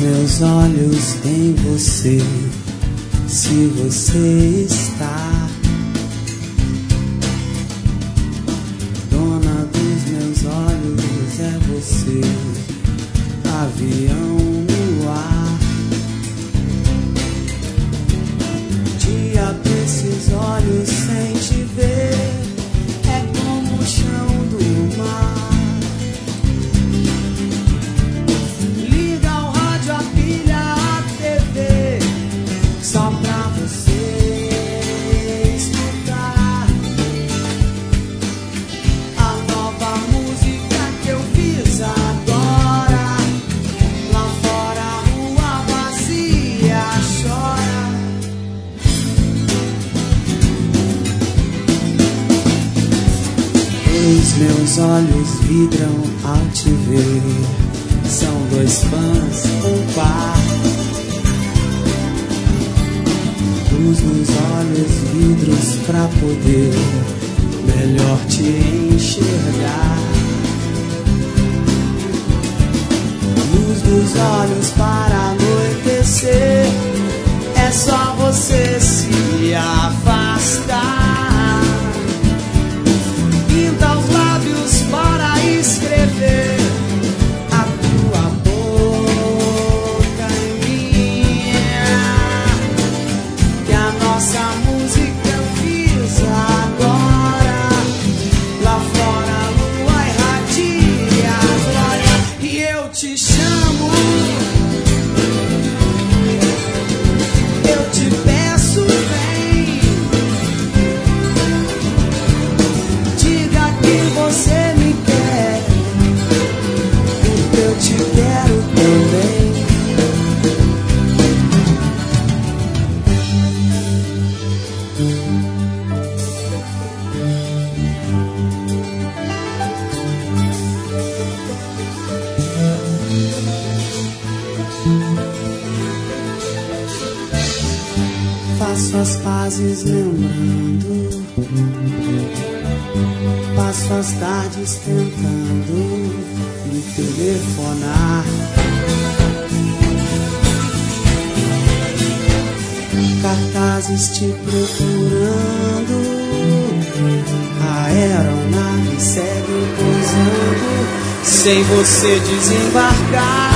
meus olhos em você, se você está dona dos meus olhos, é você, avião no ar. Te abro esses olhos sem te ver, é como o chão do mar. Só pra você escutar a nova música que eu fiz agora. Lá fora a rua vazia chora. Os meus olhos vidram ao te ver. São dois fãs, um par. Luz nos olhos, vidros pra poder melhor te enxergar. Luz dos olhos para anoitecer, é só você se afastar. Pinta os lábios para escrever a tua boca em minha. Nossa música eu fiz agora. Lá fora a lua irradia a glória. E eu te chamo, eu te peço, vem. Diga que você me quer, porque eu te quero também. Faço as pazes lembrando, passo as tardes tentando me telefonar. Cartazes te procurando, a aeronave segue pousando, sem você desembarcar.